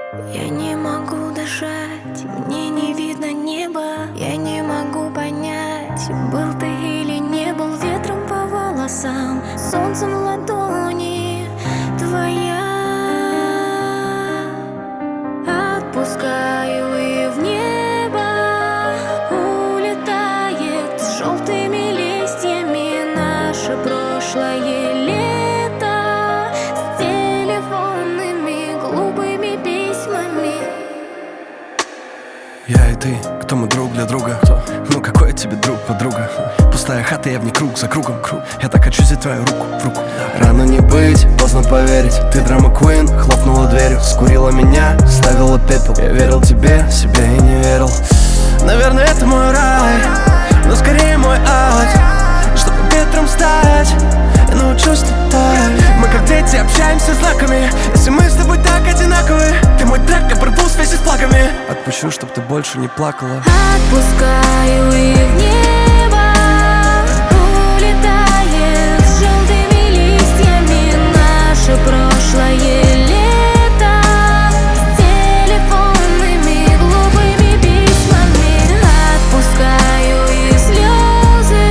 Я не могу дышать, мне не видно неба. Я не могу понять, был ты или не был. Ветром по волосам, солнцем в ладони твоя. Отпускаю и в небо улетает с желтыми листьями наше прошлое лето с телефонными глупыми письмами. Я и ты, кто мы друг для друга? Ну какой я тебе друг, подруга? Пустая хата, я в ней круг за кругом. Я так хочу взять твою руку в руку. Рано не быть, поздно поверить. Ты драма Куин, хлопнула дверью. Скурила меня, ставила пепел. Я верил тебе, себе и не верил. Наверное, это мой рай, но скорее мой ад. Чтобы ветром стать, я научусь летать. Мы как дети общаемся знаками. Если мы с тобой так одинаковы, ты мой трек, я порву связи с флагами. Отпущу, чтоб ты больше не плакала. Отпускаю и в небо улетает с желтыми листьями наше прошлое лето с телефонными глупыми письмами. Отпускаю и слезы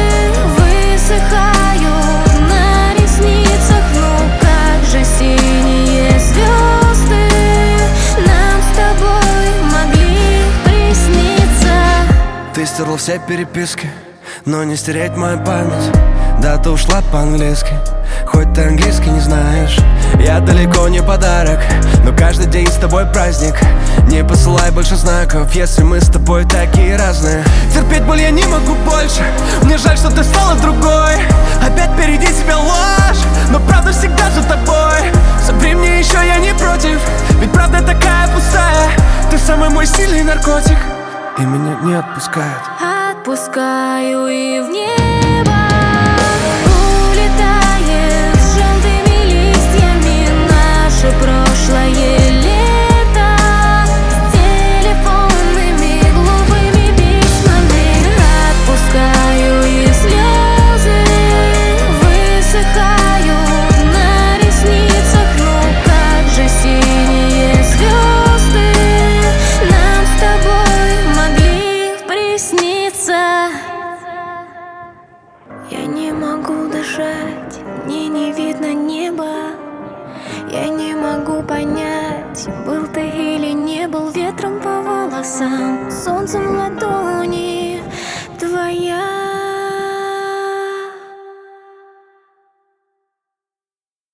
высыхают на ресницах. Ну как же синие звезды нам с тобой могли присниться. Ты стерла все переписки, но не стереть мою память. Да, ты ушла по-английски, хоть ты английский не знаешь. Я далеко не подарок, но каждый день с тобой праздник. Не посылай больше знаков, если мы с тобой такие разные. Терпеть боль я не могу больше, мне жаль, что ты стала другой. Опять впереди тебя ложь, но правда всегда за тобой. Собри мне еще, я не против, ведь правда такая пустая. Ты самый мой сильный наркотик, и меня не отпускает. Отпускаю и в небо улетает с желтыми листьями наше прошлое лето с телефонными глупыми письмами. Отпускаю и слезы высыхают на ресницах. Ну как же синие звезды нам с тобой могли присниться. Я не могу дышать, мне не видно неба. Я не могу понять, был ты или не был. Ветром по волосам, солнцем в ладони